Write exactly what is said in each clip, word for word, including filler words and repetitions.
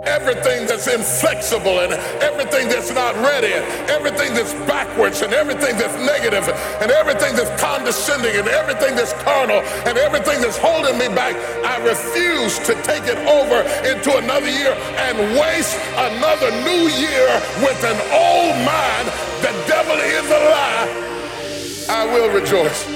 everything that's inflexible and everything that's not ready and everything that's backwards and everything that's negative and everything that's condescending and everything that's carnal and everything that's holding me back. I refuse to take it over into another year and waste another new year with an old mind. The devil is a lie. I will rejoice.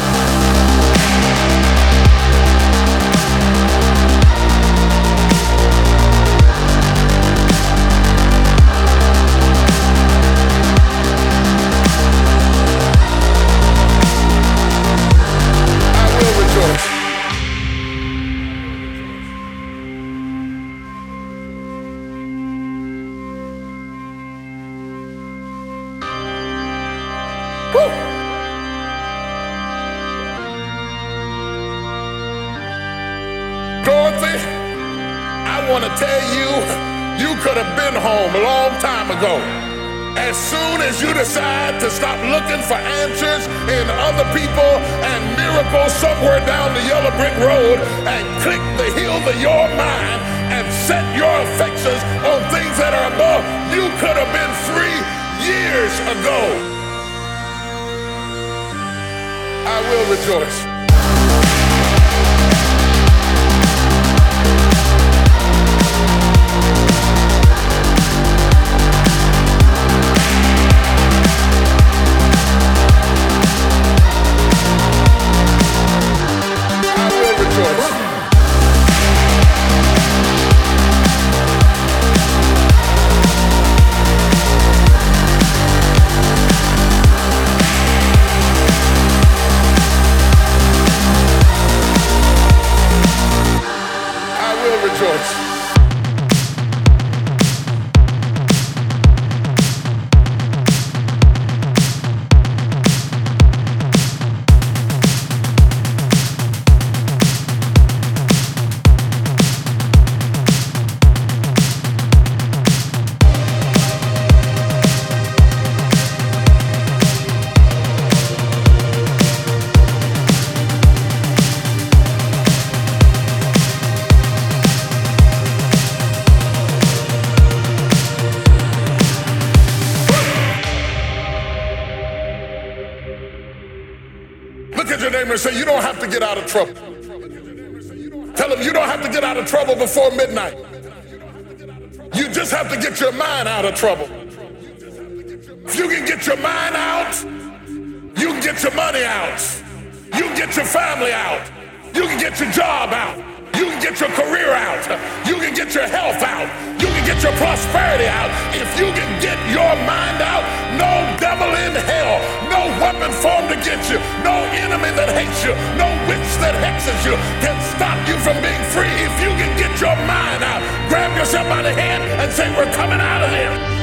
Dorothy, I want to tell you, you could have been home a long time ago. As soon as you decide to stop looking for answers in other people and miracles somewhere down the yellow brick road and click the heels of your mind and set your affections on things that are above, you could have been free years ago. I will rejoice. Look at your neighbor and say, you don't have to get out of trouble. Tell them you don't have to get out of trouble before midnight. You just have to get your mind out of trouble. If you can get your mind out, you can get your money out. You can get your family out. You can get your job out. You can get your career out. You can get your health out. You can get your prosperity out. If you can get your mind out, no devil in hell, no weapon formed against you, no enemy that hates you, no witch that hexes you can stop you from being free. If you can get your mind out, grab yourself by the hand and say, we're coming out of there.